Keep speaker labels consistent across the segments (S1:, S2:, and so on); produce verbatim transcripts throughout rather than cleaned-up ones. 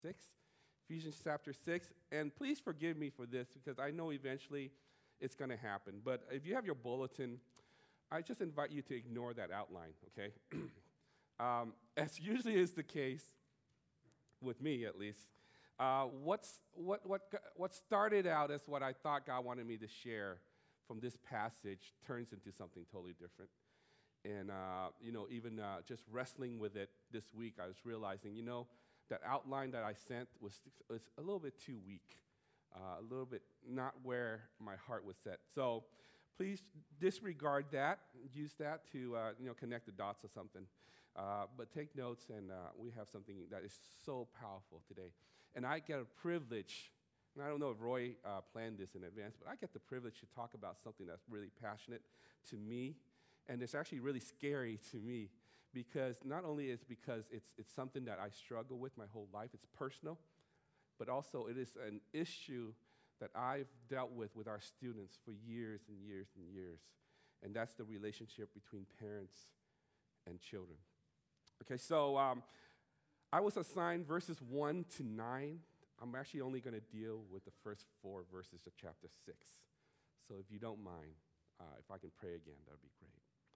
S1: six, Ephesians chapter six. And please forgive me for this because I know eventually it's going to happen. But if you have your bulletin, I just invite you to ignore that outline, okay? um, as usually is the case, with me at least, uh, what's, what, what, what started out as what I thought God wanted me to share from this passage turns into something totally different. And, uh, you know, even uh, just wrestling with it this week, I was realizing, you know, that outline that I sent was, was a little bit too weak, uh, a little bit not where my heart was set. So please disregard that, use that to, uh, you know, connect the dots or something. Uh, but take notes, and uh, we have something that is so powerful today. And I get a privilege, and I don't know if Roy uh, planned this in advance, but I get the privilege to talk about something that's really passionate to me, and it's actually really scary to me, because not only is it because it's, it's something that I struggle with my whole life, it's personal, but also it is an issue that I've dealt with with our students for years and years and years, and that's the relationship between parents and children. Okay, so um, I was assigned verses one to nine. I'm actually only going to deal with the first four verses of chapter six. So if you don't mind, uh, if I can pray again, that would be great.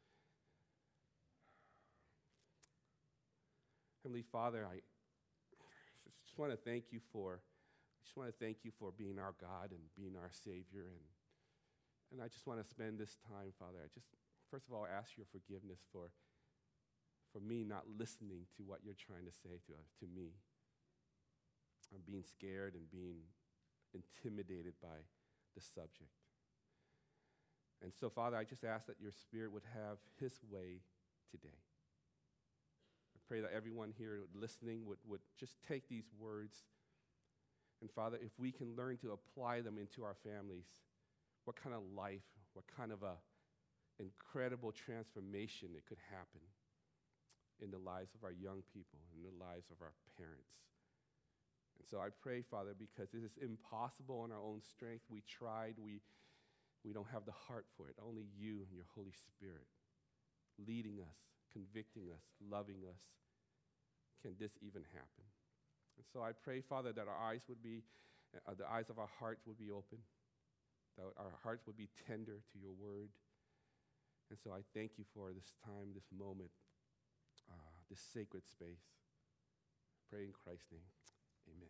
S1: Heavenly Father, I just want to thank you for, I just want to thank you for being our God and being our Savior, and and I just want to spend this time, Father. I just, first of all, ask your forgiveness for. for me not listening to what you're trying to say to us, to me. I'm being scared and being intimidated by the subject. And so, Father, I just ask that your Spirit would have his way today. I pray that everyone here listening would, would just take these words, and Father, if we can learn to apply them into our families, what kind of life, what kind of a incredible transformation it could happen in the lives of our young people, in the lives of our parents. And so I pray, Father, because this is impossible in our own strength. We tried, we, we don't have the heart for it. Only you and your Holy Spirit leading us, convicting us, loving us, can this even happen. And so I pray, Father, that our eyes would be, uh, the eyes of our hearts would be open, that our hearts would be tender to your word. And so I thank you for this time, this moment, Uh, this sacred space. Pray in Christ's name. Amen.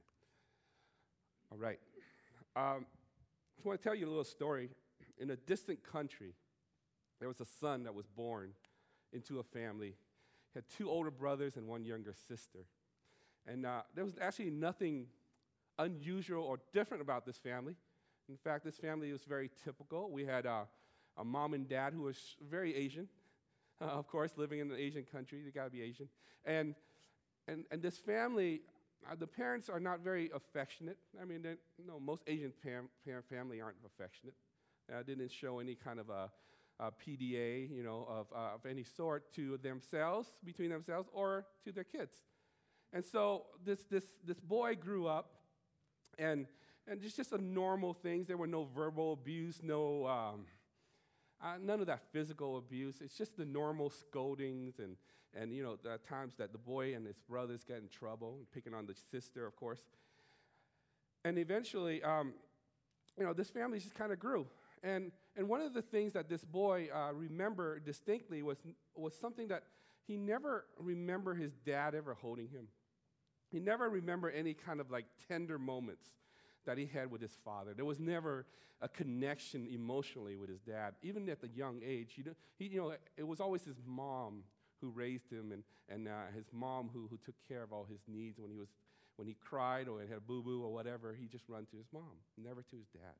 S1: All right. Um, I just want to tell you a little story. In a distant country, there was a son that was born into a family. He had two older brothers and one younger sister. And uh, there was actually nothing unusual or different about this family. In fact, this family was very typical. We had uh, a mom and dad who was very Asian. Uh, of course, living in an Asian country, they gotta be Asian. And and and this family, uh, the parents are not very affectionate. I mean, you know, most Asian parent parent family aren't affectionate. Uh, didn't show any kind of a, a P D A, you know, of uh, of any sort to themselves, between themselves, or to their kids. And so this this this boy grew up, and and just just a normal things. There were no verbal abuse, no. Um, Uh, none of that physical abuse. It's just the normal scoldings and, and you know, the times that the boy and his brothers get in trouble, picking on the sister, of course. And eventually, um, you know, this family just kind of grew. And and one of the things that this boy uh, remembered distinctly was, was something that he never remembered his dad ever holding him. He never remembered any kind of like tender moments that he had with his father. There was never a connection emotionally with his dad, even at the young age. You know, he, you know, it was always his mom who raised him, and and uh, his mom who who took care of all his needs when he was when he cried or had a boo boo or whatever. He just run to his mom, never to his dad.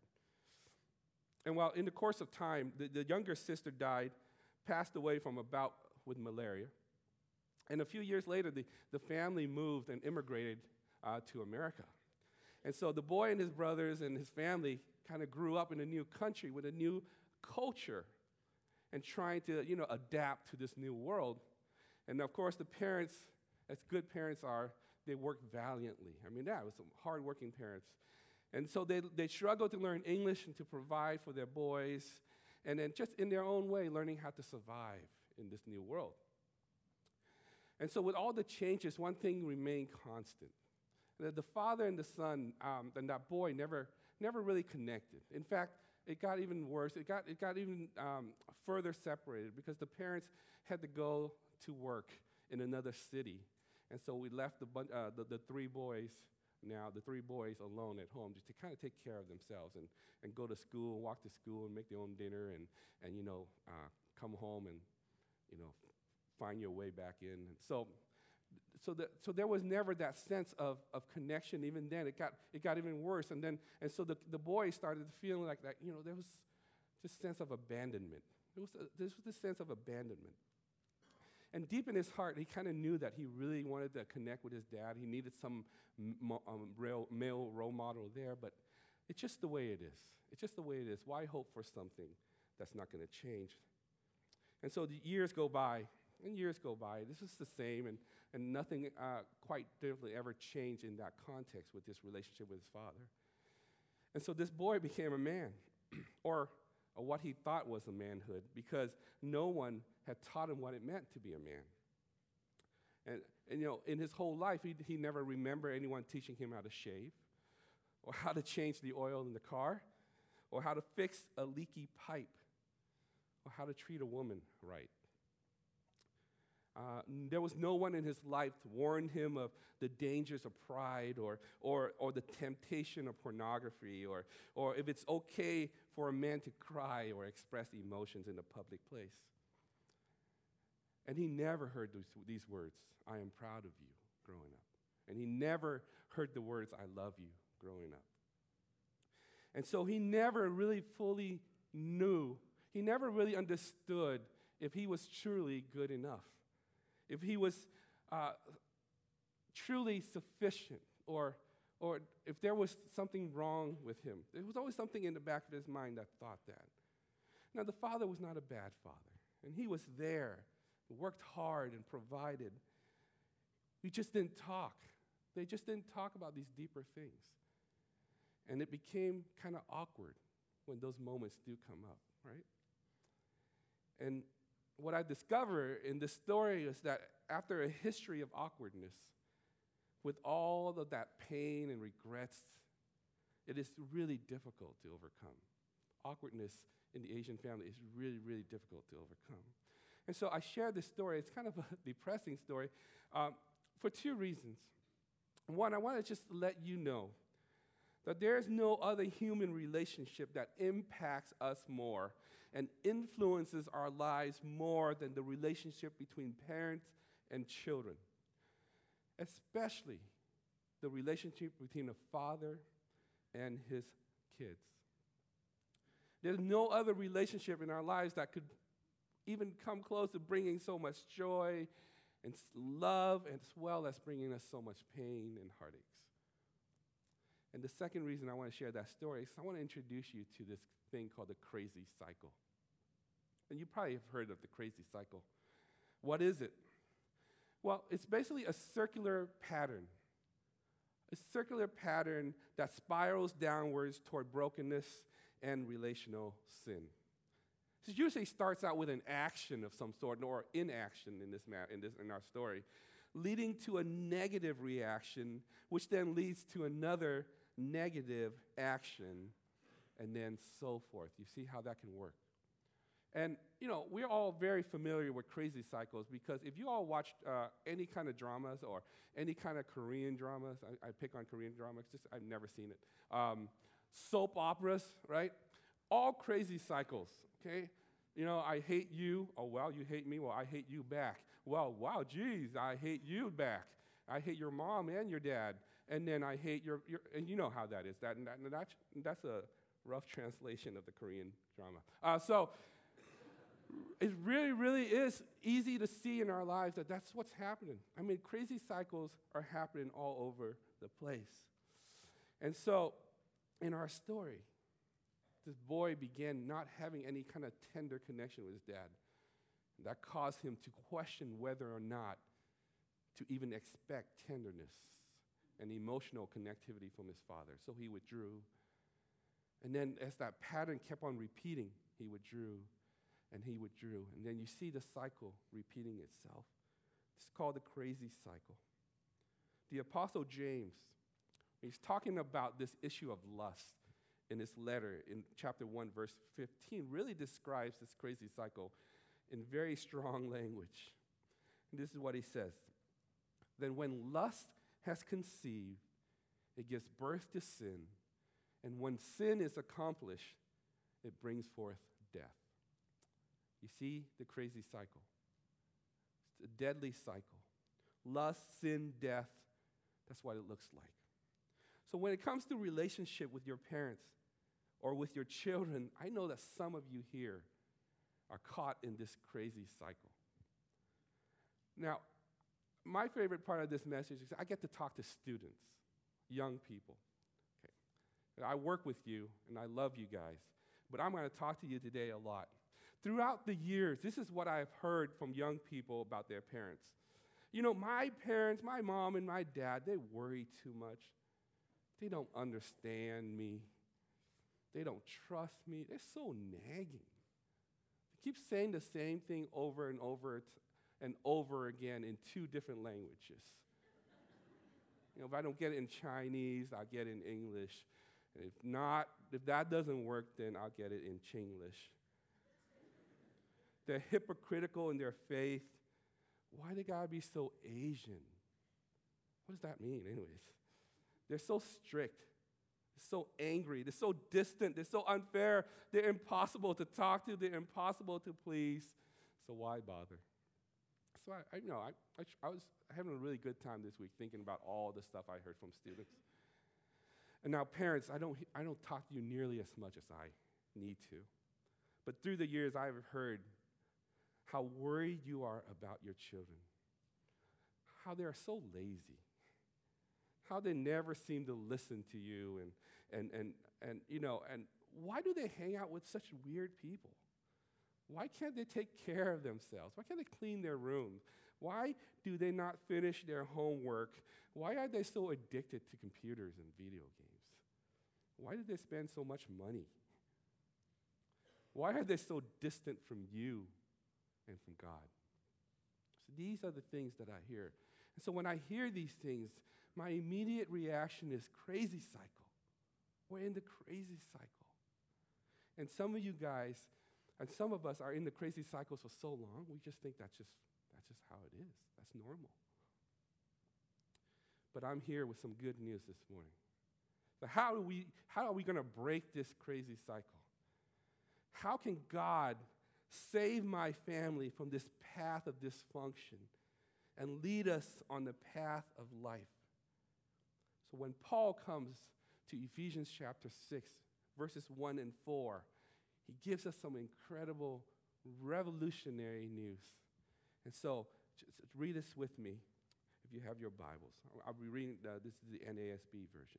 S1: And while in the course of time, the, the younger sister died, passed away from a bout with malaria, and a few years later, the the family moved and immigrated uh, to America. And so the boy and his brothers and his family kind of grew up in a new country with a new culture and trying to, you know, adapt to this new world. And of course, the parents, as good parents are, they worked valiantly. I mean, that was some hardworking parents. And so they, they struggled to learn English and to provide for their boys, and then just in their own way, learning how to survive in this new world. And so with all the changes, one thing remained constant. The, the father and the son, um, and that boy never, never really connected. In fact, it got even worse. It got, it got even um, further separated because the parents had to go to work in another city. And so we left the, bun- uh, the, the three boys, now the three boys alone at home just to kind of take care of themselves and, and go to school, walk to school and make their own dinner and, and you know, uh, come home and, you know, find your way back in. And so So, the, so there was never that sense of, of connection. Even then, it got it got even worse. And then, and so the, the boy started feeling like that. You know, there was this sense of abandonment. There was a, this was this sense of abandonment. And deep in his heart, he kind of knew that he really wanted to connect with his dad. He needed some m- um, real, male role model there. But it's just the way it is. It's just the way it is. Why hope for something that's not going to change? And so the years go by. And years go by. This is the same, and, and nothing uh, quite differently ever changed in that context with this relationship with his father. And so this boy became a man, or, or what he thought was a manhood, because no one had taught him what it meant to be a man. And, and you know, in his whole life, he, he never remembered anyone teaching him how to shave, or how to change the oil in the car, or how to fix a leaky pipe, or how to treat a woman right. Uh, there was no one in his life to warn him of the dangers of pride or, or, or the temptation of pornography or, or if it's okay for a man to cry or express emotions in a public place. And he never heard those, these words, I am proud of you, growing up. And he never heard the words, I love you, growing up. And so he never really fully knew, he never really understood if he was truly good enough. If he was uh, truly sufficient, or, or if there was something wrong with him. There was always something in the back of his mind that thought that. Now, the father was not a bad father, and he was there, worked hard and provided. We just didn't talk. They just didn't talk about these deeper things. And it became kind of awkward when those moments do come up, right? And what I discover in this story is that after a history of awkwardness, with all of that pain and regrets, it is really difficult to overcome. Awkwardness in the Asian family is really, really difficult to overcome. And so I share this story. It's kind of a depressing story um, for two reasons. One, I want to just let you know that there is no other human relationship that impacts us more and influences our lives more than the relationship between parents and children, especially the relationship between a father and his kids. There's no other relationship in our lives that could even come close to bringing so much joy and love, as well as bringing us so much pain and heartaches. And the second reason I want to share that story is I want to introduce you to this thing called the crazy cycle. And you probably have heard of the crazy cycle. What is it? Well, it's basically a circular pattern. A circular pattern that spirals downwards toward brokenness and relational sin. It usually starts out with an action of some sort, or inaction in this ma- in this in our story, leading to a negative reaction, which then leads to another negative action, and then so forth. You see how that can work. And, you know, we're all very familiar with crazy cycles because if you all watched uh, any kind of dramas or any kind of Korean dramas, I, I pick on Korean dramas, just I've never seen it. Um, soap operas, right? All crazy cycles, okay? You know, I hate you. Oh, well, you hate me. Well, I hate you back. Well, wow, geez, I hate you back. I hate your mom and your dad. And then I hate your, your and you know how that is. That, and that, and that's, that's a rough translation of the Korean drama. Uh, so it really, really is easy to see in our lives that that's what's happening. I mean, crazy cycles are happening all over the place. And so in our story, this boy began not having any kind of tender connection with his dad. That caused him to question whether or not to even expect tenderness and emotional connectivity from his father. So he withdrew. And then as that pattern kept on repeating, he withdrew and he withdrew. And then you see the cycle repeating itself. It's called the crazy cycle. The Apostle James He's talking about this issue of lust in this letter in chapter one, verse fifteen, really describes this crazy cycle in very strong language. And this is what he says. Then when lust has conceived, it gives birth to sin. And when sin is accomplished, it brings forth death. You see the crazy cycle. It's a deadly cycle. Lust, sin, death, that's what it looks like. So when it comes to relationship with your parents or with your children, I know that some of you here are caught in this crazy cycle. Now, my favorite part of this message is I get to talk to students, young people. Okay. I work with you, and I love you guys, but I'm going to talk to you today a lot. Throughout the years, this is what I've heard from young people about their parents. You know, my parents, my mom and my dad, they worry too much. They don't understand me. They don't trust me. They're so nagging. They keep saying the same thing over and over t- and over again in two different languages. You know, if I don't get it in Chinese, I'll get it in English. And if not, if that doesn't work, then I'll get it in Chinglish. They're hypocritical in their faith. Why they gotta be so Asian? What does that mean, anyways? They're so strict. They're so angry. They're so distant. They're so unfair. They're impossible to talk to. They're impossible to please. So why bother? So I, I you know, I, I, I was having a really good time this week thinking about all the stuff I heard from students. And now, parents, I don't, I don't talk to you nearly as much as I need to. But through the years, I've heard how worried you are about your children, how they are so lazy, how they never seem to listen to you, and, and, and, and, you know, and why do they hang out with such weird people? Why can't they take care of themselves? Why can't they clean their rooms? Why do they not finish their homework? Why are they so addicted to computers and video games? Why do they spend so much money? Why are they so distant from you and from God? So these are the things that I hear. And so when I hear these things, my immediate reaction is crazy cycle. We're in the crazy cycle. And some of you guys, and some of us are in the crazy cycles for so long, we just think that's just, that's just how it is. That's normal. But I'm here with some good news this morning. So how do we, how are we going to break this crazy cycle? How can God save my family from this path of dysfunction and lead us on the path of life? So when Paul comes to Ephesians chapter six, verses one and four, he gives us some incredible, revolutionary news. And so just read this with me if you have your Bibles. I'll be reading, uh, this is the N A S B version.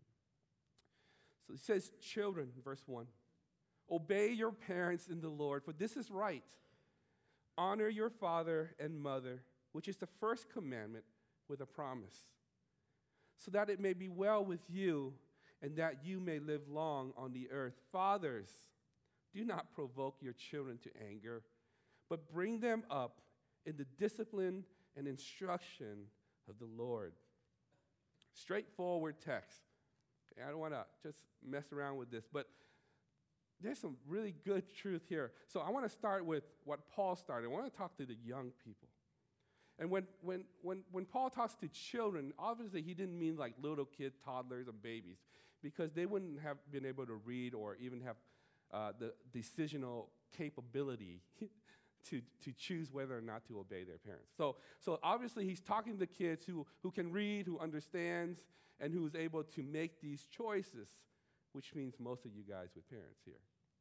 S1: So it says, children, verse one, obey your parents in the Lord, for this is right. Honor your father and mother, which is the first commandment with a promise, so that it may be well with you and that you may live long on the earth. Fathers, do not provoke your children to anger, but bring them up in the discipline and instruction of the Lord. Straightforward text. Okay, I don't want to just mess around with this, but there's some really good truth here. So I want to start with what Paul started. I want to talk to the young people. And when, when, when, when Paul talks to children, obviously he didn't mean like little kids, toddlers, and babies, because they wouldn't have been able to read or even have uh, the decisional capability to, to choose whether or not to obey their parents. So, so obviously he's talking to the kids who, who can read, who understands, and who is able to make these choices, which means most of you guys with parents here.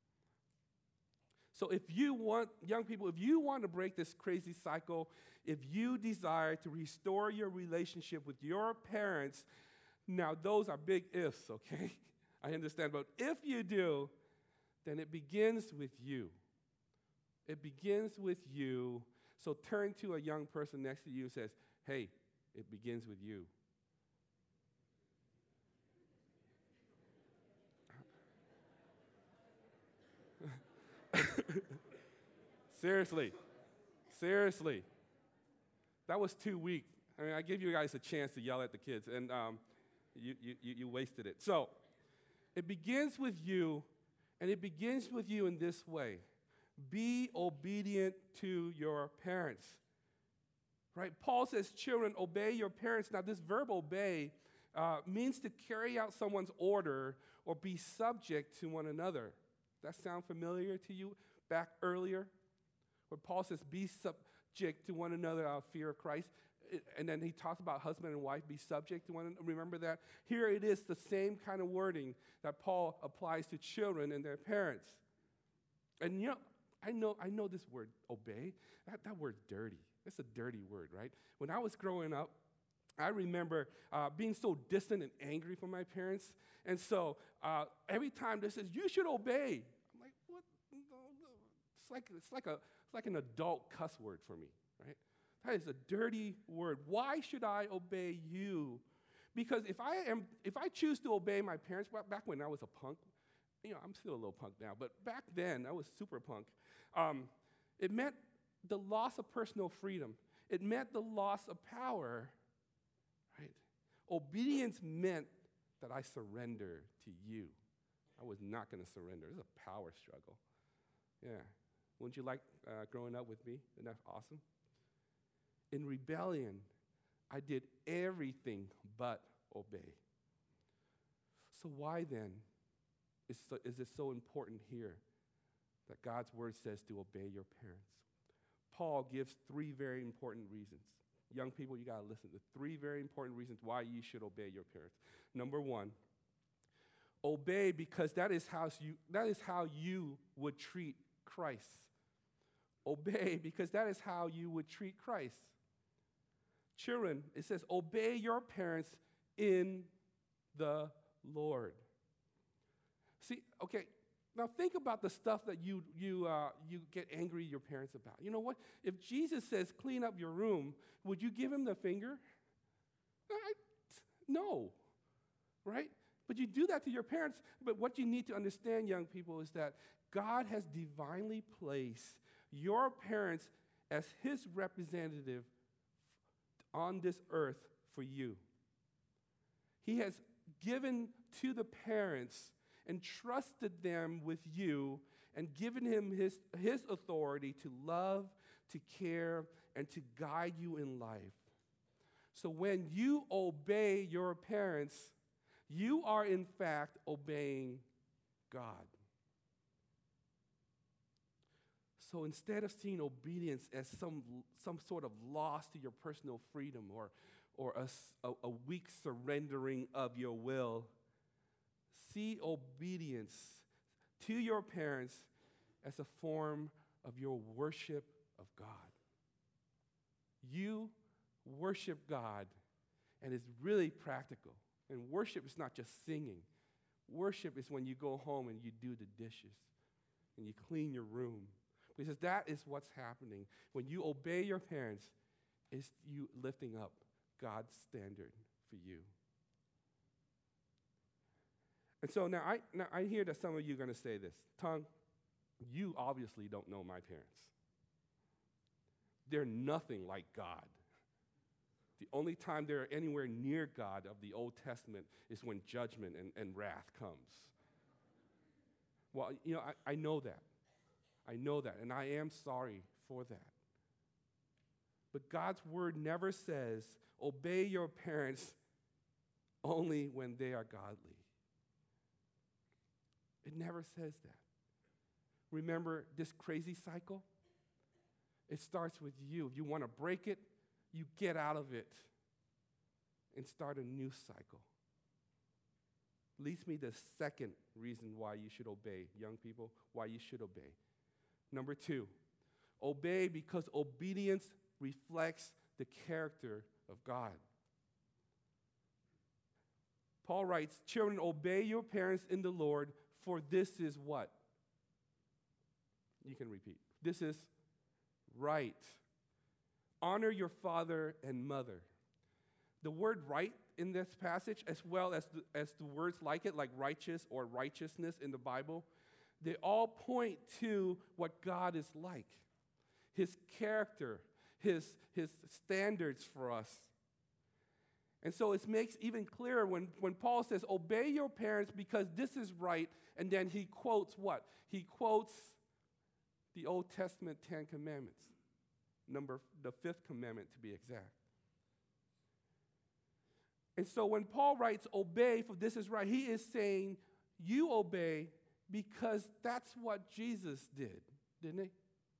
S1: So if you want, young people, if you want to break this crazy cycle, if you desire to restore your relationship with your parents, now those are big ifs, okay? I understand, but if you do, then it begins with you. It begins with you. So turn to a young person next to you and says, hey, it begins with you. Seriously. Seriously. That was too weak. I mean, I gave you guys a chance to yell at the kids. And um, You, you, you you wasted it. So it begins with you, and it begins with you in this way. Be obedient to your parents. Right? Paul says, children, obey your parents. Now, this verb obey uh, means to carry out someone's order or be subject to one another. That sound familiar to you back earlier? Where Paul says, be subject to one another out of fear of Christ. And then he talks about husband and wife, be subject to one another. Remember that? Here it is, the same kind of wording that Paul applies to children and their parents. And you know, I know, I know this word, obey. That, that word's dirty. It's a dirty word, right? When I was growing up, I remember uh, being so distant and angry from my parents. And so uh, every time they says, you should obey. I'm like, what? It's like, it's like, a, it's like an adult cuss word for me, right? That is a dirty word. Why should I obey you? Because if I am, if I choose to obey my parents, back when I was a punk, you know, I'm still a little punk now, but back then I was super punk. Um, it meant the loss of personal freedom. It meant the loss of power, right? Obedience meant that I surrender to you. I was not going to surrender. It was a power struggle. Yeah. Wouldn't you like uh, growing up with me? Isn't that awesome? In rebellion, I did everything but obey. So why then is, so, is it so important here that God's word says to obey your parents? Paul gives three very important reasons. Young people, you got to listen to three very important reasons why you should obey your parents. Number one, obey because that is how you, that is how you would treat Christ. Obey because that is how you would treat Christ. Children, it says, obey your parents in the Lord. See, okay, now think about the stuff that you you uh, you get angry at your parents about. You know what? If Jesus says, clean up your room, would you give him the finger? I, no, right? But you do that to your parents. But what you need to understand, young people, is that God has divinely placed your parents as his representative on this earth for you. He has given to the parents and trusted them with you and given him his, his authority to love, to care, and to guide you in life. So when you obey your parents, you are in fact obeying God. So instead of seeing obedience as some, some sort of loss to your personal freedom or, or a, a, a weak surrendering of your will, see obedience to your parents as a form of your worship of God. You worship God, and it's really practical. And worship is not just singing. Worship is when you go home and you do the dishes and you clean your room. Because that is what's happening. When you obey your parents, it's you lifting up God's standard for you. And so now I, now I hear that some of you are going to say this. Tongue, you obviously don't know my parents. They're nothing like God. The only time they're anywhere near God of the Old Testament is when judgment and, and wrath comes. Well, you know, I, I know that. I know that, and I am sorry for that. But God's word never says, obey your parents only when they are godly. It never says that. Remember this crazy cycle? It starts with you. If you want to break it, you get out of it and start a new cycle. Leads me to the second reason why you should obey, young people, why you should obey. Number two, obey because obedience reflects the character of God. Paul writes, children, obey your parents in the Lord, for this is what? You can repeat. This is right. Honor your father and mother. The word right in this passage, as well as the, as the words like it, like righteous or righteousness in the Bible, they all point to what God is like, his character, his, his standards for us. And so it makes even clearer when, when Paul says, obey your parents because this is right, and then he quotes what? He quotes the Old Testament Ten Commandments, number the fifth commandment to be exact. And so when Paul writes, obey for this is right, he is saying, you obey because that's what Jesus did, didn't he?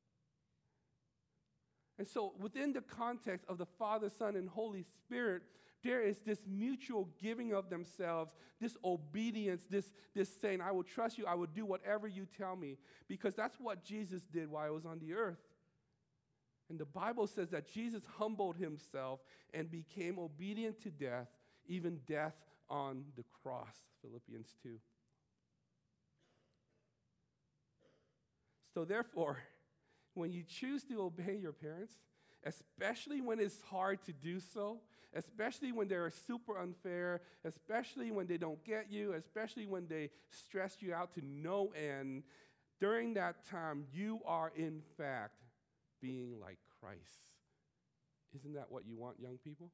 S1: And so within the context of the Father, Son, and Holy Spirit, there is this mutual giving of themselves, this obedience, this, this saying, I will trust you, I will do whatever you tell me, because that's what Jesus did while he was on the earth. And the Bible says that Jesus humbled himself and became obedient to death, even death on the cross, Philippians two. So therefore, when you choose to obey your parents, especially when it's hard to do so, especially when they're super unfair, especially when they don't get you, especially when they stress you out to no end, during that time, you are in fact being like Christ. Isn't that what you want, young people?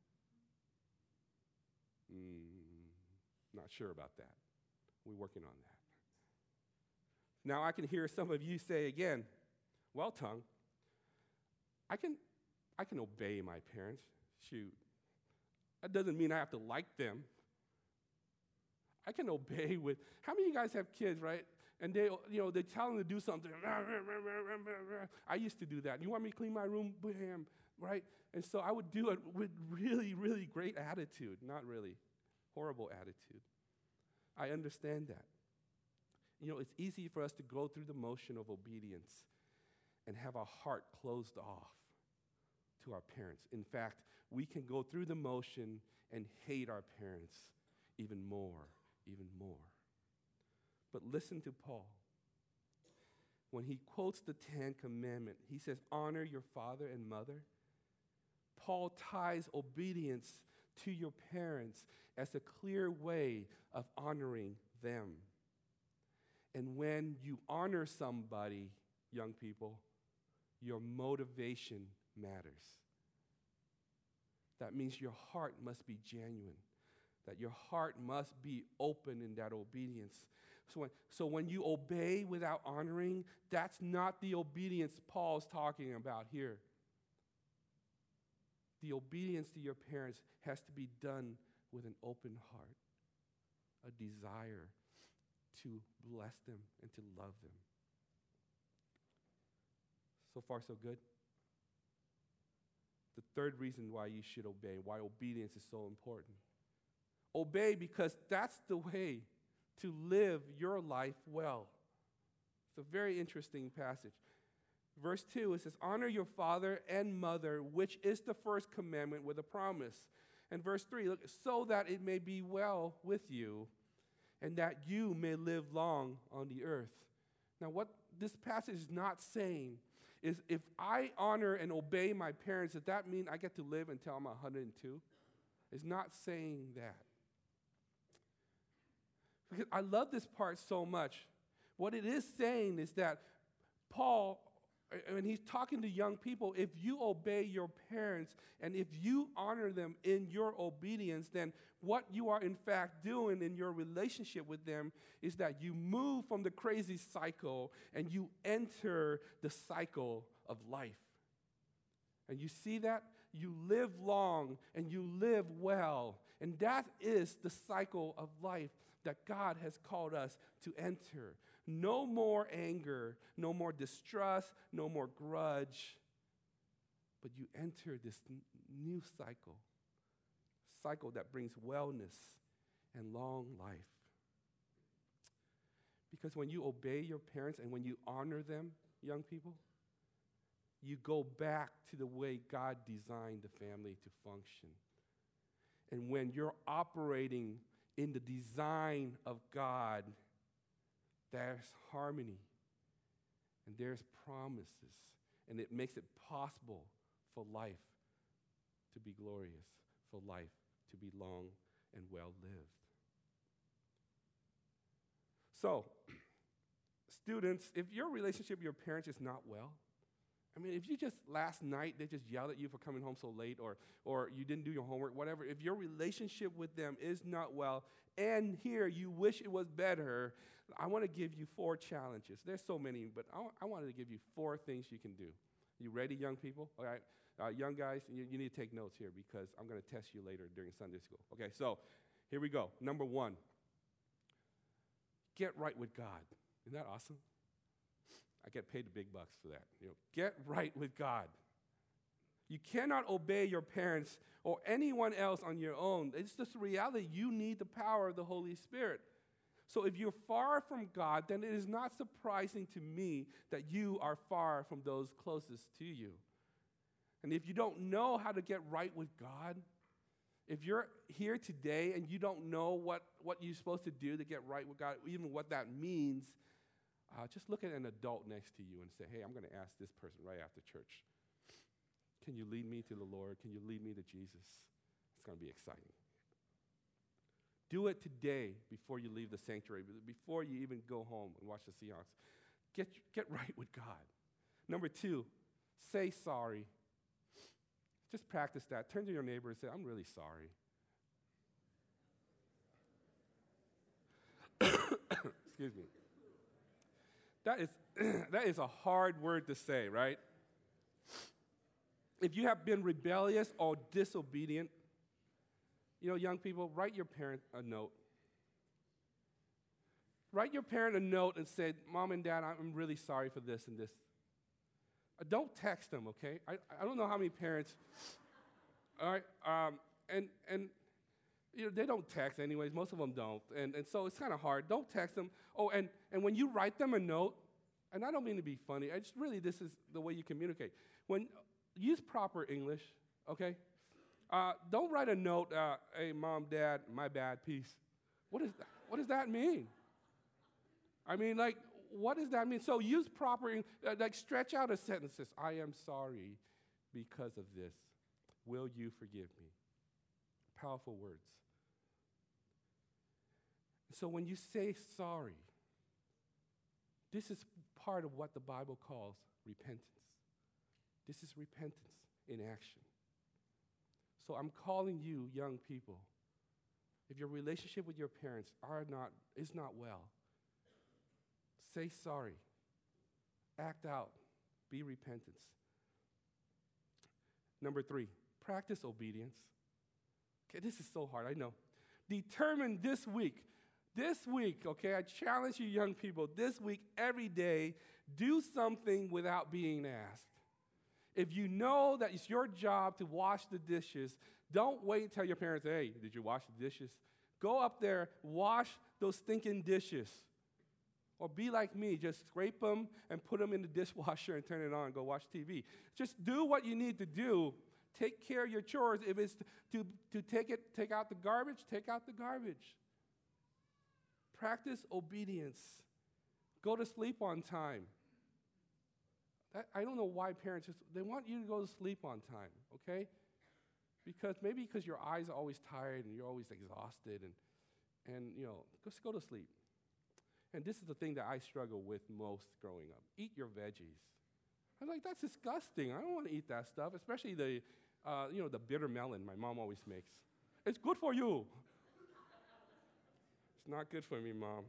S1: Mm, not sure about that. We're working on that. Now I can hear some of you say again, well, tongue, I can, I can obey my parents. Shoot. That doesn't mean I have to like them. I can obey with, how many of you guys have kids, right? And they, you know, they tell them to do something. I used to do that. You want me to clean my room? Bam, right? And so I would do it with really, really great attitude. Not really, horrible attitude. I understand that. You know, it's easy for us to go through the motion of obedience and have our heart closed off to our parents. In fact, we can go through the motion and hate our parents even more, even more. But listen to Paul. When he quotes the Ten Commandments, he says, honor your father and mother. Paul ties obedience to your parents as a clear way of honoring them. And when you honor somebody, young people, your motivation matters. That means your heart must be genuine, that your heart must be open in that obedience. So when, so when you obey without honoring, that's not the obedience Paul's talking about here. The obedience to your parents has to be done with an open heart, a desire to bless them and to love them. So far, so good? The third reason why you should obey, why obedience is so important. Obey because that's the way to live your life well. It's a very interesting passage. Verse two, it says, honor your father and mother, which is the first commandment with a promise. And verse three, look, so that it may be well with you and that you may live long on the earth. Now, what this passage is not saying is if I honor and obey my parents, does that mean I get to live until I'm one hundred two? It's not saying that. Because I love this part so much. What it is saying is that Paul, when he's talking to young people, if you obey your parents and if you honor them in your obedience, then what you are in fact doing in your relationship with them is that you move from the crazy cycle and you enter the cycle of life. And you see that? You live long and you live well. And that is the cycle of life that God has called us to enter. No more anger, no more distrust, no more grudge. But you enter this n- new cycle, cycle that brings wellness and long life. Because when you obey your parents and when you honor them, young people, you go back to the way God designed the family to function. And when you're operating in the design of God, there's harmony and there's promises, and it makes it possible for life to be glorious, for life to be long and well lived. So, students, if your relationship with your parents is not well, I mean, if you just last night, they just yelled at you for coming home so late, or, or you didn't do your homework, whatever, if your relationship with them is not well, and here you wish it was better, I want to give you four challenges. There's so many, but I, I wanted to give you four things you can do. You ready, young people? All right. Uh, young guys, you, you need to take notes here because I'm going to test you later during Sunday school. Okay, so here we go. Number one, get right with God. Isn't that awesome? I get paid the big bucks for that. You know, get right with God. You cannot obey your parents or anyone else on your own. It's just a reality. You need the power of the Holy Spirit. So if you're far from God, then it is not surprising to me that you are far from those closest to you. And if you don't know how to get right with God, if you're here today and you don't know what, what you're supposed to do to get right with God, even what that means, uh, just look at an adult next to you and say, hey, I'm going to ask this person right after church, can you lead me to the Lord? Can you lead me to Jesus? It's going to be exciting. Do it today before you leave the sanctuary, before you even go home and watch the Seahawks. Get, get right with God. Number two, say sorry. Just practice that. Turn to your neighbor and say, I'm really sorry. Excuse me. That is, that is a hard word to say, right? If you have been rebellious or disobedient, you know, young people, write your parent a note. Write your parent a note and say, Mom and Dad, I'm really sorry for this and this. Uh, don't text them, okay? I, I don't know how many parents, all right, um, and, and you know, they don't text anyways. Most of them don't, and, and so it's kind of hard. Don't text them. Oh, and, and when you write them a note, and I don't mean to be funny, I just really, this is the way you communicate. When, use proper English, okay? Uh, don't write a note, uh, hey, Mom, Dad, my bad, peace. What, is that? What does that mean? I mean, like, what does that mean? So use proper, uh, like, stretch out a sentence. Says, I am sorry because of this. Will you forgive me? Powerful words. So when you say sorry, this is part of what the Bible calls repentance. This is repentance in action. So I'm calling you, young people, if your relationship with your parents are not, is not well, say sorry. Act out. Be repentance. Number three, practice obedience. Okay, this is so hard, I know. Determine this week, this week, okay, I challenge you young people, this week, every day, do something without being asked. If you know that it's your job to wash the dishes, don't wait and tell your parents, hey, did you wash the dishes? Go up there, wash those stinking dishes. Or be like me, just scrape them and put them in the dishwasher and turn it on and go watch T V. Just do what you need to do. Take care of your chores. If it's to, to take it, take out the garbage, take out the garbage. Practice obedience. Go to sleep on time. That, I don't know why parents just, they want you to go to sleep on time, okay? Because maybe because your eyes are always tired and you're always exhausted and, and you know, just go to sleep. And this is the thing that I struggle with most growing up. Eat your veggies. I'm like, that's disgusting. I don't want to eat that stuff, especially the, uh, you know, the bitter melon my mom always makes. It's good for you. It's not good for me, Mom.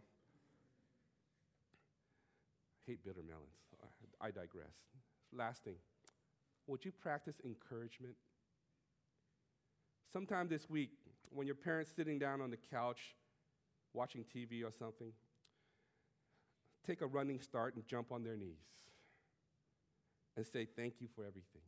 S1: Hate bitter melons. I digress. Last thing, would you practice encouragement? Sometime this week, when your parents sitting down on the couch watching T V or something, take a running start and jump on their knees and say, thank you for everything.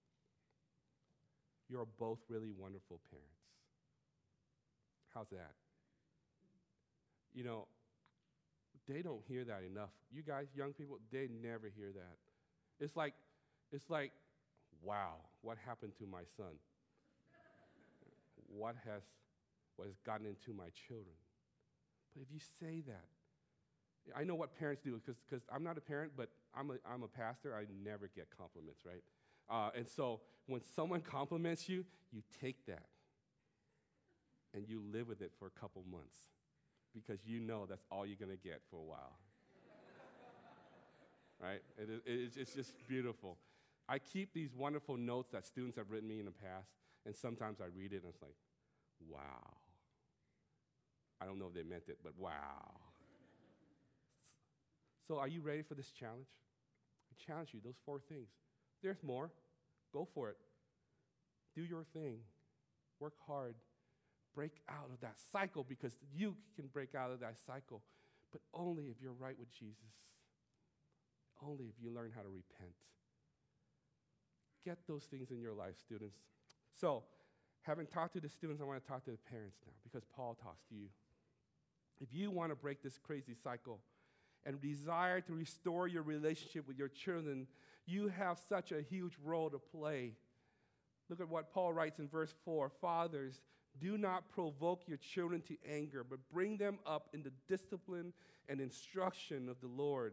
S1: You're both really wonderful parents. How's that? You know, they don't hear that enough. You guys, young people, they never hear that. It's like, it's like, wow, what happened to my son? What has, what has gotten into my children? But if you say that, I know what parents do, because I'm not a parent, but I'm a, I'm a pastor. I never get compliments, right? Uh, and so when someone compliments you, you take that and you live with it for a couple months because you know that's all you're going to get for a while. Right? It, it, it's just beautiful. I keep these wonderful notes that students have written me in the past, and sometimes I read it and it's like, wow. I don't know if they meant it, but wow. So are you ready for this challenge? I challenge you, those four things. There's more. Go for it. Do your thing. Work hard. Break out of that cycle, because you can break out of that cycle, but only if you're right with Jesus. Only if you learn how to repent. Get those things in your life, students. So, having talked to the students, I want to talk to the parents now, because Paul talks to you. If you want to break this crazy cycle and desire to restore your relationship with your children, you have such a huge role to play. Look at what Paul writes in verse four. Fathers, do not provoke your children to anger, but bring them up in the discipline and instruction of the Lord.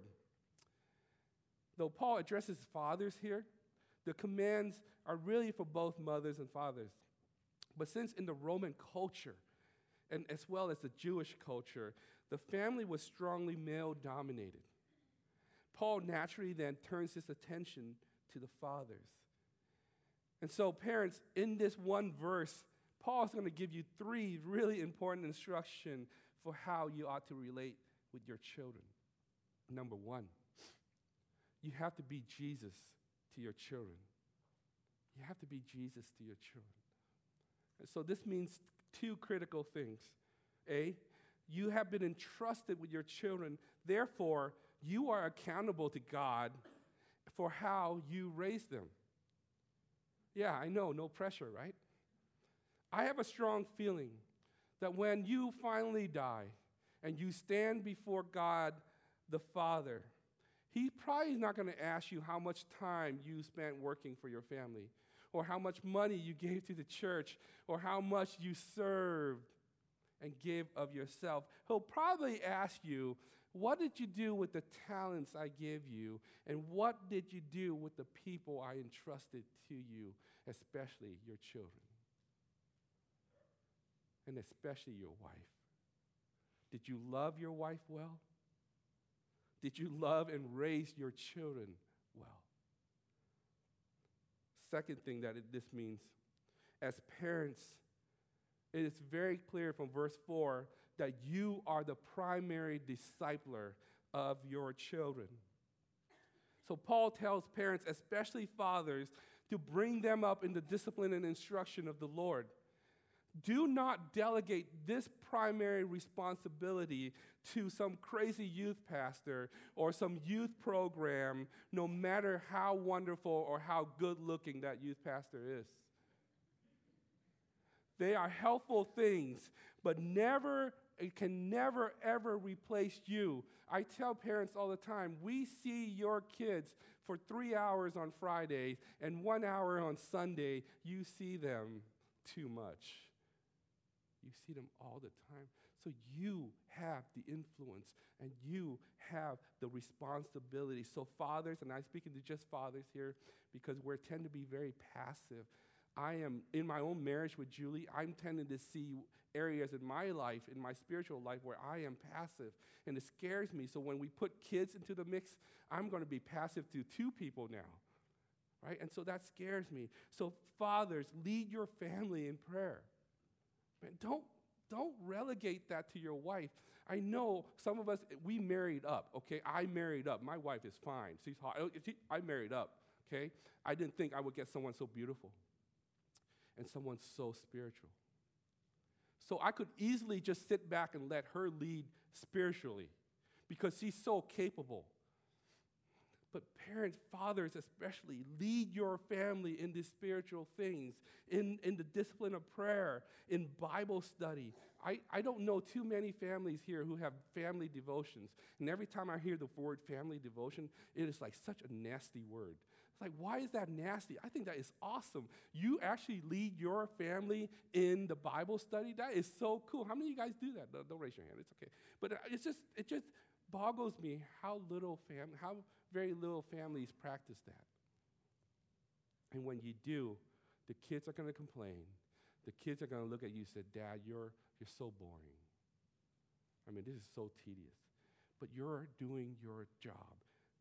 S1: Though Paul addresses fathers here, the commands are really for both mothers and fathers. But since in the Roman culture, and as well as the Jewish culture, the family was strongly male-dominated, Paul naturally then turns his attention to the fathers. And so, parents, in this one verse, Paul is going to give you three really important instructions for how you ought to relate with your children. Number one, you have to be Jesus to your children. You have to be Jesus to your children. And so this means two critical things. A, you have been entrusted with your children. Therefore, you are accountable to God for how you raise them. Yeah, I know, no pressure, right? I have a strong feeling that when you finally die and you stand before God the Father, He probably is not going to ask you how much time you spent working for your family, or how much money you gave to the church, or how much you served and gave of yourself. He'll probably ask you, what did you do with the talents I gave you, and what did you do with the people I entrusted to you, especially your children, and especially your wife? Did you love your wife well? Did you love and raise your children well? Second thing that it, this means, as parents, it is very clear from verse four that you are the primary discipler of your children. So Paul tells parents, especially fathers, to bring them up in the discipline and instruction of the Lord. Do not delegate this primary responsibility to some crazy youth pastor or some youth program, no matter how wonderful or how good-looking that youth pastor is. They are helpful things, but never, it can never, ever replace you. I tell parents all the time, we see your kids for three hours on Friday and one hour on Sunday. You see them too much. You see them all the time. So you have the influence and you have the responsibility. So fathers, and I'm speaking to just fathers here because we tend to be very passive. I am, in my own marriage with Julie, I'm tending to see areas in my life, in my spiritual life, where I am passive. And it scares me. So when we put kids into the mix, I'm going to be passive to two people now. Right? And so that scares me. So fathers, lead your family in prayer. Man, don't, don't relegate that to your wife. I know some of us, we married up, okay? I married up. My wife is fine. She's hot. I married up, okay? I didn't think I would get someone so beautiful and someone so spiritual. So I could easily just sit back and let her lead spiritually because she's so capable. But parents, fathers especially, lead your family in these spiritual things, in, in the discipline of prayer, in Bible study. I, I don't know too many families here who have family devotions. And every time I hear the word family devotion, it is like such a nasty word. It's like, why is that nasty? I think that is awesome. You actually lead your family in the Bible study? That is so cool. How many of you guys do that? Don't, don't raise your hand. It's okay. But it's just, it just boggles me how little family, how very little families practice that. And when you do, the kids are going to complain. The kids are going to look at you and say, Dad, you're, you're so boring. I mean, this is so tedious. But you're doing your job.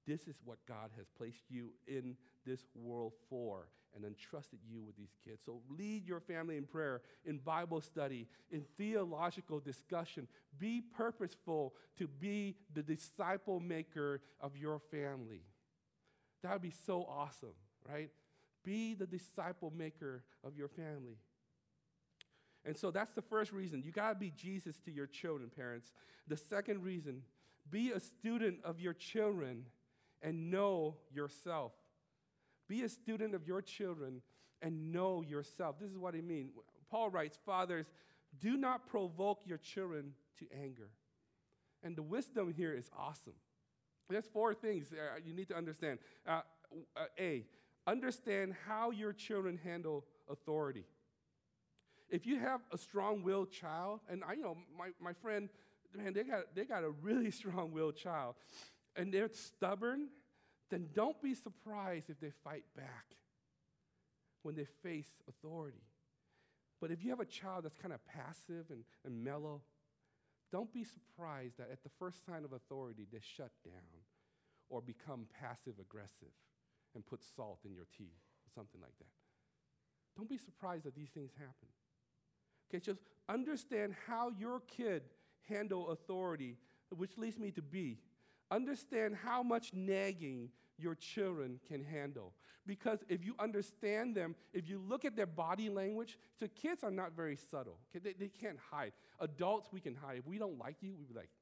S1: This is what God has placed you in this world for and entrusted you with these kids. So lead your family in prayer, in Bible study, in theological discussion. Be purposeful to be the disciple maker of your family. That would be so awesome, right? Be the disciple maker of your family. And so that's the first reason. You got to be Jesus to your children, parents. The second reason, be a student of your children and know yourself. Be a student of your children and know yourself. This is what he means. Paul writes, fathers, do not provoke your children to anger. And the wisdom here is awesome. There's four things uh, you need to understand. Uh, uh, A, understand how your children handle authority. If you have a strong-willed child, and I you know my, my friend, man, they got they got a really strong-willed child, and they're stubborn, then don't be surprised if they fight back when they face authority. But if you have a child that's kind of passive and, and mellow, don't be surprised that at the first sign of authority, they shut down or become passive-aggressive and put salt in your tea or something like that. Don't be surprised that these things happen. Okay, just understand how your kid handle authority, which leads me to B. Understand how much nagging your children can handle. Because if you understand them, if you look at their body language, so kids are not very subtle. Okay, they, they can't hide. Adults, we can hide. If we don't like you, we be like,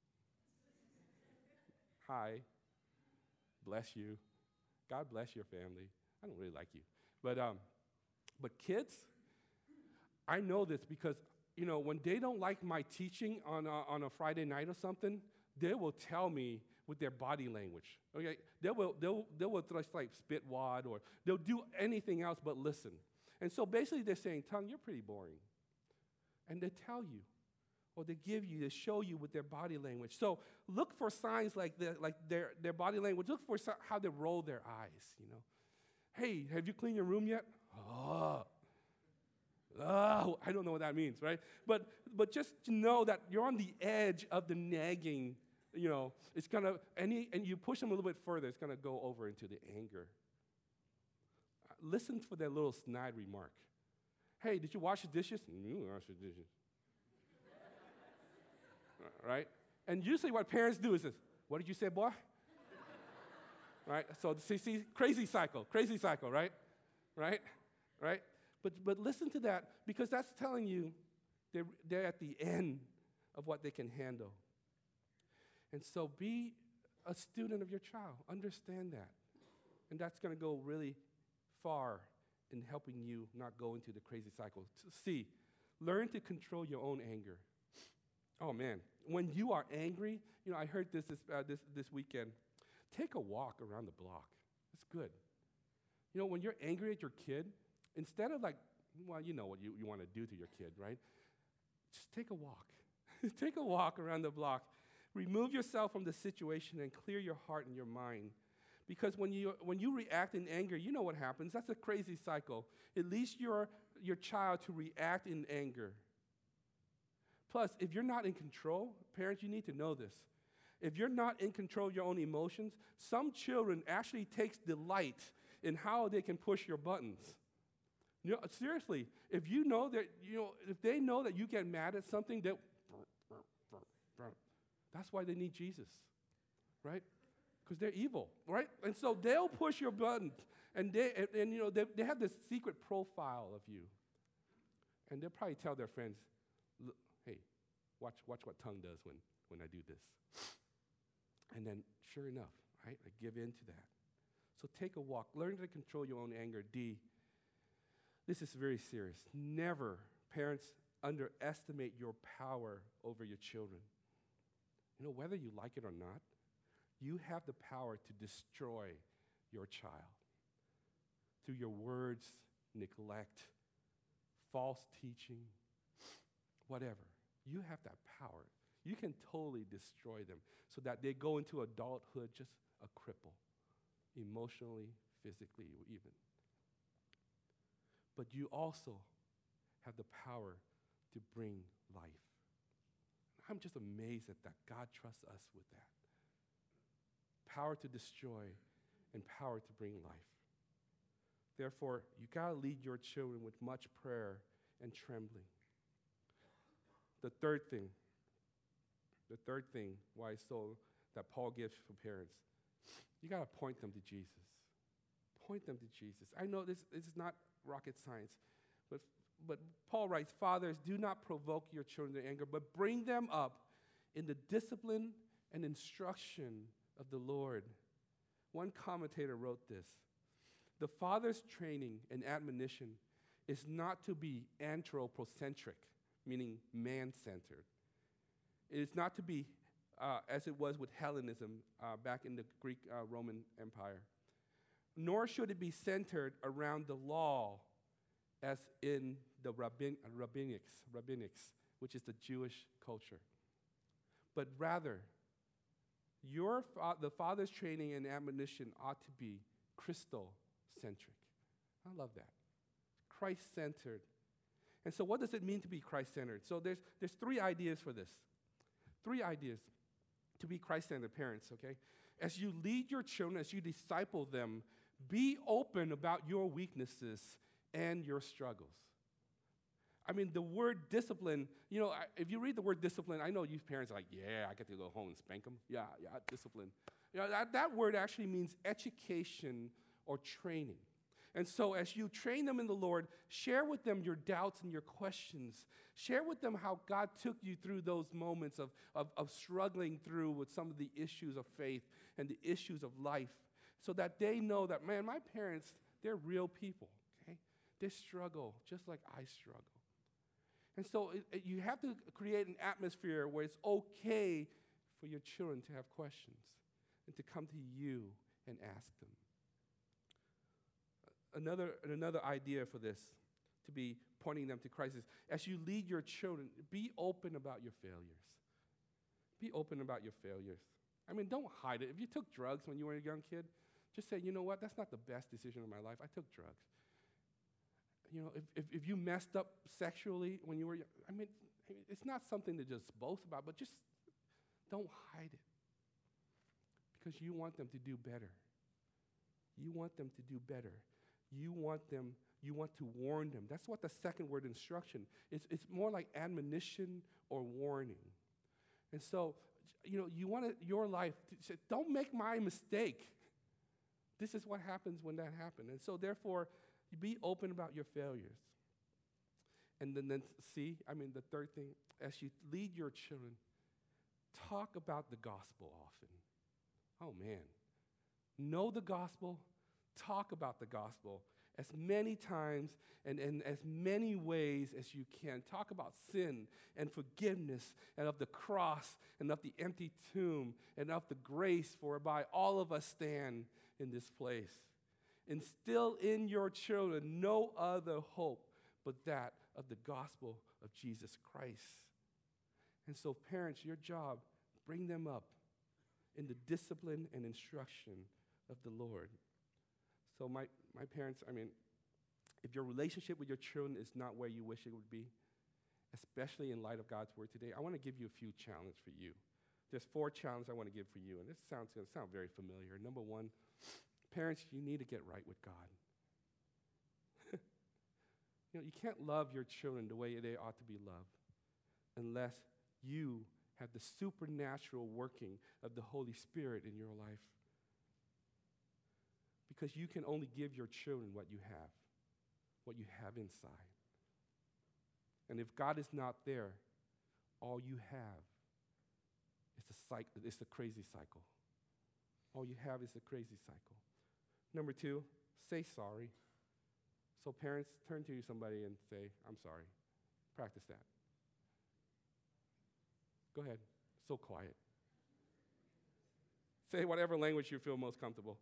S1: hi, bless you. God bless your family. I don't really like you. But um, but kids, I know this because, you know, when they don't like my teaching on a, on a Friday night or something, they will tell me with their body language. Okay, they will they'll they will just like spit wad or they'll do anything else but listen. And so basically they're saying, Tongue, you're pretty boring. And they tell you, or they give you, they show you with their body language. So look for signs like the, like their their body language. Look for so, how they roll their eyes. You know, hey, have you cleaned your room yet? Oh. Oh, I don't know what that means, right? But but just to know that you're on the edge of the nagging, you know, it's gonna, any, and you push them a little bit further, it's gonna go over into the anger. Uh, listen for that little snide remark. Hey, did you wash the dishes? You wash the dishes. Right? And usually what parents do is this, what did you say, boy? Right? So see, see, crazy cycle, crazy cycle, right? Right? Right? But but listen to that, because that's telling you they're, they're at the end of what they can handle. And so be a student of your child. Understand that. And that's going to go really far in helping you not go into the crazy cycle. C, learn to control your own anger. Oh, man. When you are angry, you know, I heard this this, uh, this this weekend. Take a walk around the block. It's good. You know, when you're angry at your kid, instead of like, well, you know what you, you want to do to your kid, right? Just take a walk. Take a walk around the block. Remove yourself from the situation and clear your heart and your mind. Because when you when you react in anger, you know what happens. That's a crazy cycle. It leads your, your child to react in anger. Plus, if you're not in control, parents, you need to know this. If you're not in control of your own emotions, some children actually takes delight in how they can push your buttons. You know, seriously, if you know that, you know, if they know that you get mad at something, that that's why they need Jesus, right? Because they're evil, right? And so they'll push your buttons, and they and, and you know they, they have this secret profile of you, and they'll probably tell their friends, "Hey, watch watch what Tongue does when when I do this." And then, sure enough, right, I give in to that. So take a walk. Learn to control your own anger. D. This is very serious. Never, parents, underestimate your power over your children. You know, whether you like it or not, you have the power to destroy your child through your words, neglect, false teaching, whatever. You have that power. You can totally destroy them so that they go into adulthood just a cripple, emotionally, physically, even. But you also have the power to bring life. I'm just amazed at that God trusts us with that. power to destroy, and power to bring life. Therefore, you got to lead your children with much prayer and trembling. The third thing, the third thing why so that Paul gives for parents, you got to point them to Jesus. Point them to Jesus. I know this, this is not rocket science, but, but Paul writes, fathers, do not provoke your children to anger, but bring them up in the discipline and instruction of the Lord. One commentator wrote this: the father's training and admonition is not to be anthropocentric, meaning man-centered. It is not to be, uh, as it was with Hellenism uh, back in the Greek uh, Roman Empire. Nor should it be centered around the law, as in the rabbin- rabbinics, rabbinics, which is the Jewish culture. But rather, your fa- the father's training and admonition ought to be Christocentric. I love that. Christ-centered. And so what does it mean to be Christ-centered? So there's, there's three ideas for this. Three ideas to be Christ-centered parents, okay? As you lead your children, as you disciple them, be open about your weaknesses and your struggles. I mean, the word discipline, you know, I, if you read the word discipline, I know you parents are like, yeah, I get to go home and spank them. Yeah, yeah, discipline. You know, that, that word actually means education or training. And so as you train them in the Lord, share with them your doubts and your questions. Share with them how God took you through those moments of, of, of struggling through with some of the issues of faith and the issues of life, so that they know that, man, my parents, they're real people, okay? They struggle just like I struggle. And so it, it, you have to create an atmosphere where it's okay for your children to have questions and to come to you and ask them. Another, another idea for this, to be pointing them to Christ, is as you lead your children, be open about your failures. Be open about your failures. I mean, don't hide it. If you took drugs when you were a young kid, just say, you know what, that's not the best decision of my life. I took drugs. You know, if, if, if you messed up sexually when you were young, I mean, it's not something to just boast about, but just don't hide it. Because you want them to do better. You want them to do better. You want them, you want to warn them. That's what the second word, instruction, it's, it's more like admonition or warning. And so, you know, you want to, your life, to say, don't make my mistake. This is what happens when that happens. And so, therefore, be open about your failures. And then, then see, I mean, the third thing, as you lead your children, talk about the gospel often. Oh, man. Know the gospel. Talk about the gospel as many times and in as many ways as you can. Talk about sin and forgiveness and of the cross and of the empty tomb and of the grace whereby all of us stand in this place. Instill in your children no other hope but that of the gospel of Jesus Christ. And so, parents, your job, bring them up in the discipline and instruction of the Lord. So my, my parents, I mean, if your relationship with your children is not where you wish it would be, especially in light of God's word today, I want to give you a few challenges for you. There's four challenges I want to give for you, and this sounds going to sound very familiar. Number one, parents, you need to get right with God. You know, you can't love your children the way they ought to be loved unless you have the supernatural working of the Holy Spirit in your life. Because you can only give your children what you have, what you have inside. And if God is not there, all you have is a cycle, it's a crazy cycle. All you have is a crazy cycle. Number two, say sorry. So parents, turn to somebody and say, I'm sorry. Practice that. Go ahead. So quiet. Say whatever language you feel most comfortable.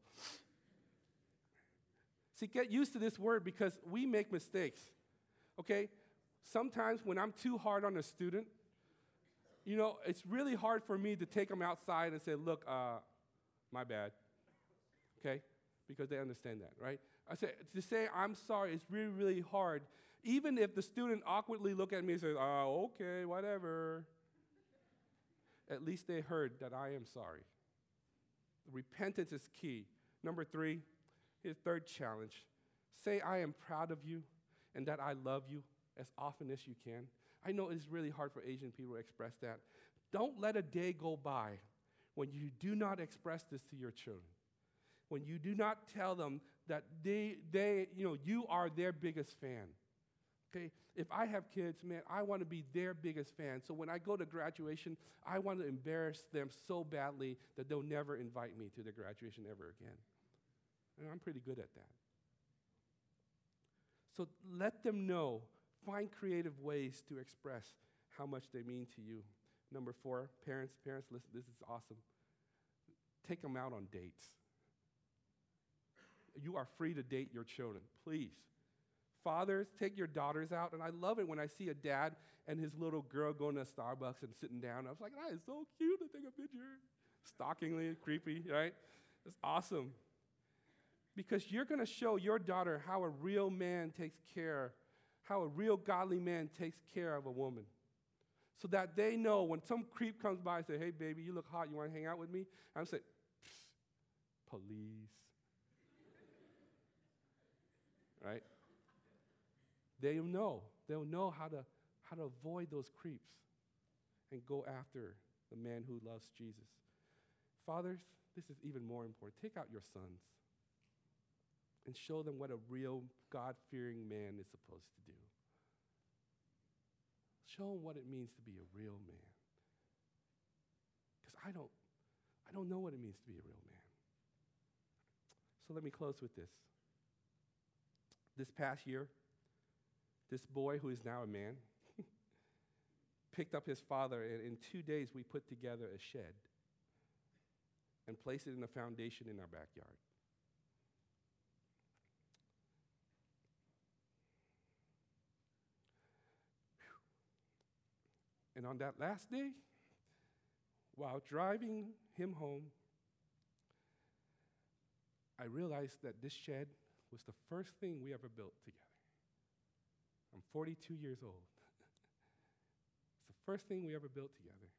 S1: See, get used to this word because we make mistakes, okay? Sometimes when I'm too hard on a student, you know, it's really hard for me to take them outside and say, look, uh, my bad, okay? Because they understand that, right? I say, to say I'm sorry is really, really hard, even if the student awkwardly look at me and says, oh, okay, whatever. At least they heard that I am sorry. Repentance is key. Number three, his third challenge. Say, I am proud of you and that I love you as often as you can. I know it's really hard for Asian people to express that. Don't let a day go by when you do not express this to your children. When you do not tell them that they, they, you know, you are their biggest fan. Okay? If I have kids, man, I want to be their biggest fan. So when I go to graduation, I want to embarrass them so badly that they'll never invite me to the graduation ever again. And I'm pretty good at that. So let them know. Find creative ways to express how much they mean to you. Number four, parents, parents, listen, this is awesome. Take them out on dates. You are free to date your children, please. Fathers, take your daughters out. And I love it when I see a dad and his little girl going to Starbucks and sitting down. I was like, that is so cute to take a picture. Stalkingly creepy, right? It's awesome. Because you're going to show your daughter how a real man takes care, how a real godly man takes care of a woman. So that they know when some creep comes by and say, hey, baby, you look hot. You want to hang out with me? I'm saying, please. Right? They'll know. They'll know how to, how to avoid those creeps and go after the man who loves Jesus. Fathers, this is even more important. Take out your sons and show them what a real God-fearing man is supposed to do. Show them what it means to be a real man. Because I don't, I don't know what it means to be a real man. So let me close with this. This past year, this boy who is now a man picked up his father, and in two days we put together a shed and placed it in a foundation in our backyard. And on that last day, while driving him home, I realized that this shed was the first thing we ever built together. I'm forty-two years old. It's the first thing we ever built together.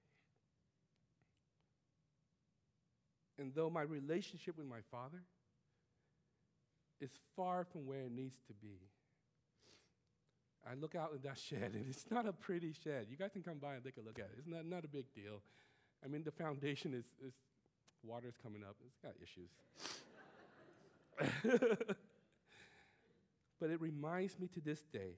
S1: And though my relationship with my father is far from where it needs to be, I look out in that shed, and it's not a pretty shed. You guys can come by and take a look at it. It's not, not a big deal. I mean, the foundation is, is water's coming up. It's got issues. But it reminds me to this day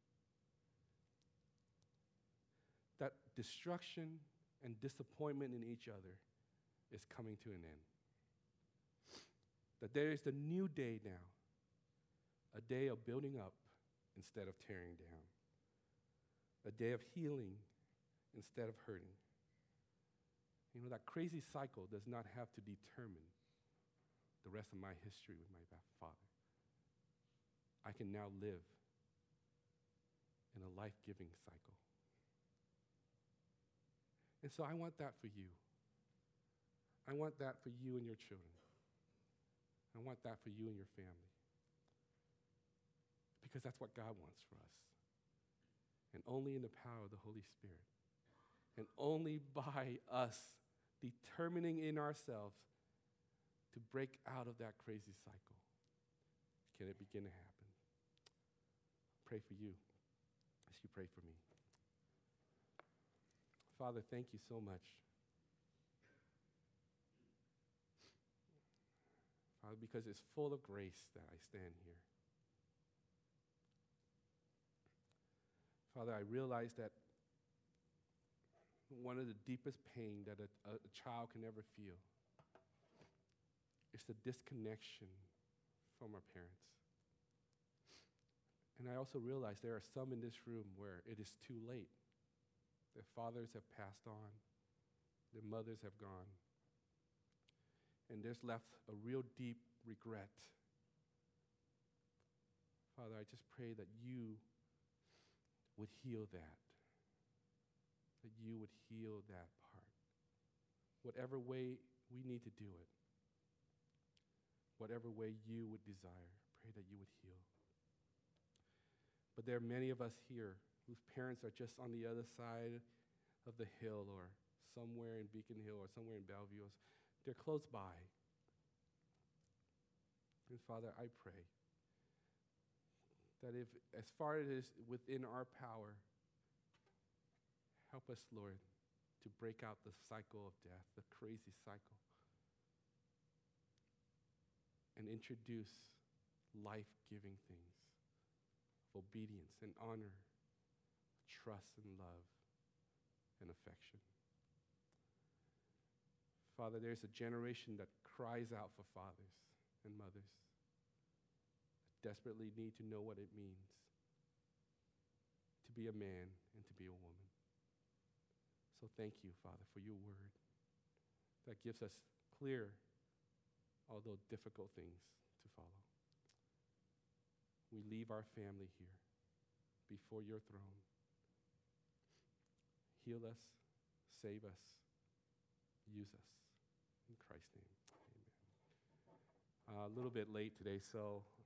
S1: that destruction and disappointment in each other is coming to an end. That there is a new day now, a day of building up instead of tearing down, a day of healing instead of hurting. You know, that crazy cycle does not have to determine the rest of my history with my father. I can now live in a life-giving cycle. And so I want that for you. I want that for you and your children. I want that for you and your family. Because that's what God wants for us. And only in the power of the Holy Spirit. And only by us determining in ourselves to break out of that crazy cycle can it begin to happen. Pray for you as you pray for me. Father, thank you so much. Father, because it's full of grace that I stand here. Father, I realize that one of the deepest pain that a, a, a child can ever feel is the disconnection from our parents. And I also realize there are some in this room where it is too late. Their fathers have passed on. Their mothers have gone. And there's left a real deep regret. Father, I just pray that you would heal that. That you would heal that part. Whatever way we need to do it. Whatever way you would desire, pray that you would heal. But there are many of us here whose parents are just on the other side of the hill or somewhere in Beacon Hill or somewhere in Bellevue. They're close by. And Father, I pray that if, as far as it is within our power, help us, Lord, to break out the cycle of death, the crazy cycle, and introduce life-giving things of obedience and honor, trust and love and affection. Father, there's a generation that cries out for fathers and mothers that desperately need to know what it means to be a man and to be a woman. So thank you, Father, for your word that gives us clear, although difficult things to follow. We leave our family here before your throne. Heal us, save us, use us. In Christ's name, amen. Uh, a little bit late today, so